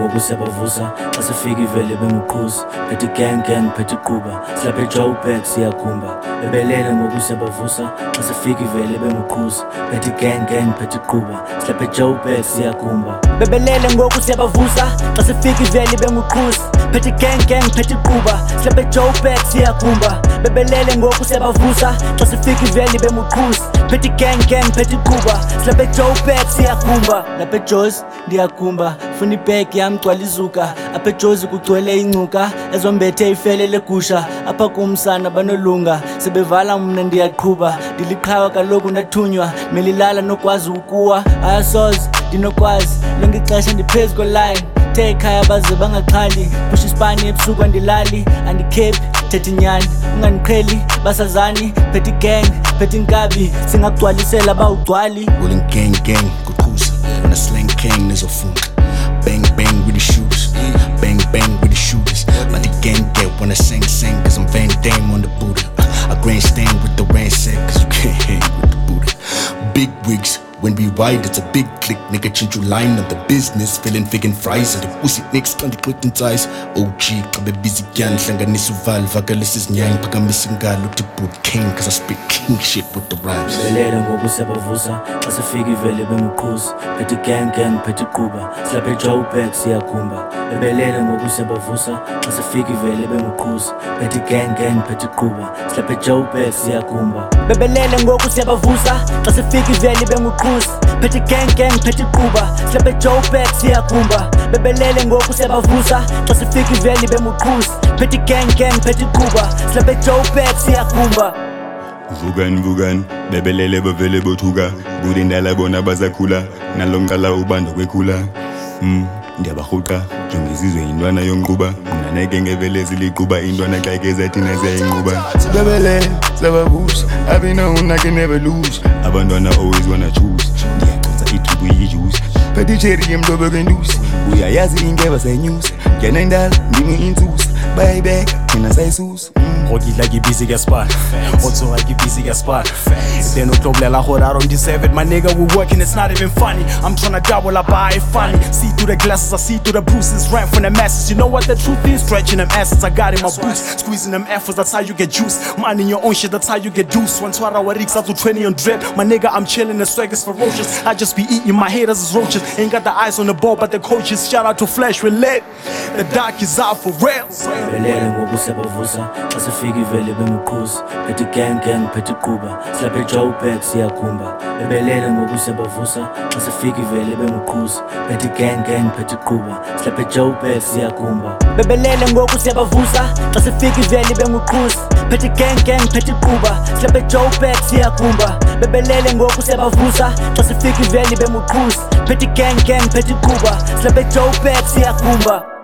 ngoku siyabavusa xa sifika ivele bengukhuzi phethe gang phethe quba silapha eJoburg siyakhumba bebelele ngoku siyabavusa xa sifika ivele bengukhuzi phethe gang phethe quba silapha eJoburg siyakhumba bebelele ngoku siyabavusa xa sifika ivele bengukhuzi phethe gang phethe quba silapha eJoburg siyakhumba bebelele ngoku siyabavusa xa sifika ivele bengukhuzi phethe gang phethe quba silapha eJoburg siyakhumba lapha eJozi ndiyakhumba funa ibag yami gcwala izuka apha eJozi kugcwele incuka ezombethe ifele legusha apha kumsana banolunga sebevala mna ndiyaqhuba ndiliqhawa kaloku ndathunywa melilala nokwazi ukuwa ayasoze ndinokwazi lonke ixesha ndiphezu koline the ekhaya baze bangaxhali pusha ispani ebusuku andilali andikhephi thetha inyani ungandiqheli basazani phethe gang phethe inkabi singakugcwalisela bawugcwali rolling gang kuqhuza on a slang gang nezofuna bang with the shooters bang with the shooters but the gang get when I sing cause I'm Van Damme on the Buddha I grandstand with the ransack cause you can't hang with the Buddha big wigs when we ride it's a big click nigga change your line of the business feeling vegan fries and the pussy next on the clicking ties OG kabe busy gan hlanganisa uval vakalisa isinyanga phakamisa ingalo uthi boot king cause I speak king shit with the rhymes bebelele ngoku siyabavusa xa sifika ivele bengukhuzi phethe gang phethe quba silapha eJoburg siyakhumba bebelele ngoku siyabavusa xa sifika ivele bengukhuzi phethe gang phethe quba silapha eJoburg siyakhumba bebelele ngoku siyabavusa xa sifika ivele bengukhuzi phethe gang phethe quba silapha eJoburg siyakhumba bebelele ngoku siyabavusa xa sifika ivele bengukhuzi phethe gang phethe quba silapha eJoburg siyakhumba Vugan, bebelele bavele bothuka bude ndala bona bazakhula nalomqala ubanda kwekhula ndiyabahuqa njengizizwe intwana yonquba naneke ngevele ziliquba intwana xa ke thina ziyayinquba bebelele sabavusa I've been known I can never lose abantwana always wanna choose ndiyaqotsa ithuku yijuice phethe cherry emdobo kendusi uyayazi ingeba sayinyusa ngena indala ndimi insusa bayibeka thina sayisusa Gokidla ke busy ke spot Otsoga ke busy ke spot Then utloblela gore I don't deserve it My nigga we working it's not even funny I'm tryna double up I funny See through the glasses I see through the bruises Ran from the masses You know what the truth is Stretching them asses I got in my boots Squeezing them efforts That's how you get juice Minding your own shit That's how you get juice One twara wa rigs out to 20 on drip My nigga I'm chilling The swag is ferocious I just be eating my haters as roaches Ain't got the eyes on the ball But the coaches Shout out to Flash we lit The doc is out for real bebelele ngoku siyabavusa xa sifika ivele bengukhuzi phethe gang phethe quba silapha eJoburg siyakhumba bebelele ngoku siyabavusa xa sifika ivele bengukhuzi phethe gang phethe quba silapha eJoburg siyakhumba bebelele ngoku siyabavusa xa sifika ivele bengukhuzi phethe gang phethe quba silapha eJoburg siyakhumba bebelele ngoku siyabavusa xa sifika ivele bengukhuzi phethe gang phethe quba silapha eJoburg siyakhumba